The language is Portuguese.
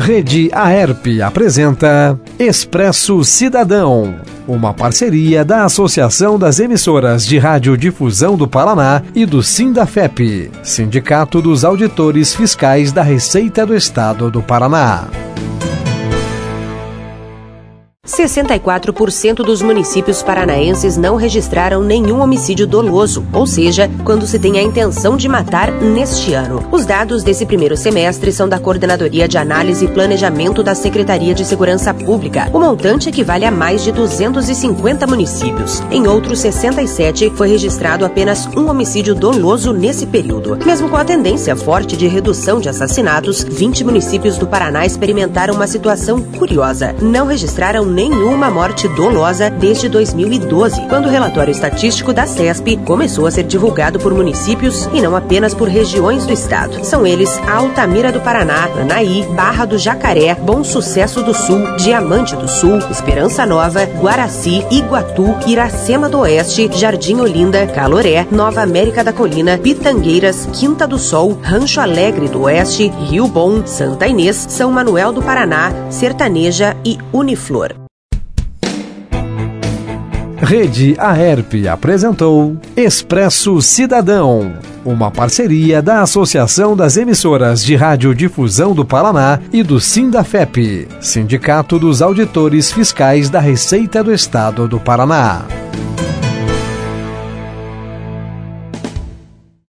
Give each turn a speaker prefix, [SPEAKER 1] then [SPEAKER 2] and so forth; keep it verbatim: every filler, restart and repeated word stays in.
[SPEAKER 1] Rede Aerp apresenta Expresso Cidadão, uma parceria da Associação das Emissoras de Radiodifusão do Paraná e do Sindafep, Sindicato dos Auditores Fiscais da Receita do Estado do Paraná.
[SPEAKER 2] sessenta e quatro por cento dos municípios paranaenses não registraram nenhum homicídio doloso, ou seja, quando se tem a intenção de matar neste ano. Os dados desse primeiro semestre são da Coordenadoria de Análise e Planejamento da Secretaria de Segurança Pública. O montante equivale a mais de duzentos e cinquenta municípios. Em outros sessenta e sete, foi registrado apenas um homicídio doloso nesse período. Mesmo com a tendência forte de redução de assassinatos, vinte municípios do Paraná experimentaram uma situação curiosa. Não registraram nenhuma morte dolosa desde dois mil e doze, quando o relatório estatístico da CESP começou a ser divulgado por municípios e não apenas por regiões do estado. São eles Altamira do Paraná, Anaí, Barra do Jacaré, Bom Sucesso do Sul, Diamante do Sul, Esperança Nova, Guaraci, Iguatu, Iracema do Oeste, Jardim Olinda, Caloré, Nova América da Colina, Pitangueiras, Quinta do Sol, Rancho Alegre do Oeste, Rio Bom, Santa Inês, São Manuel do Paraná, Sertaneja e Uniflor.
[SPEAKER 1] Rede Aerp apresentou Expresso Cidadão, uma parceria da Associação das Emissoras de Radiodifusão do Paraná e do Sindafep, Sindicato dos Auditores Fiscais da Receita do Estado do Paraná.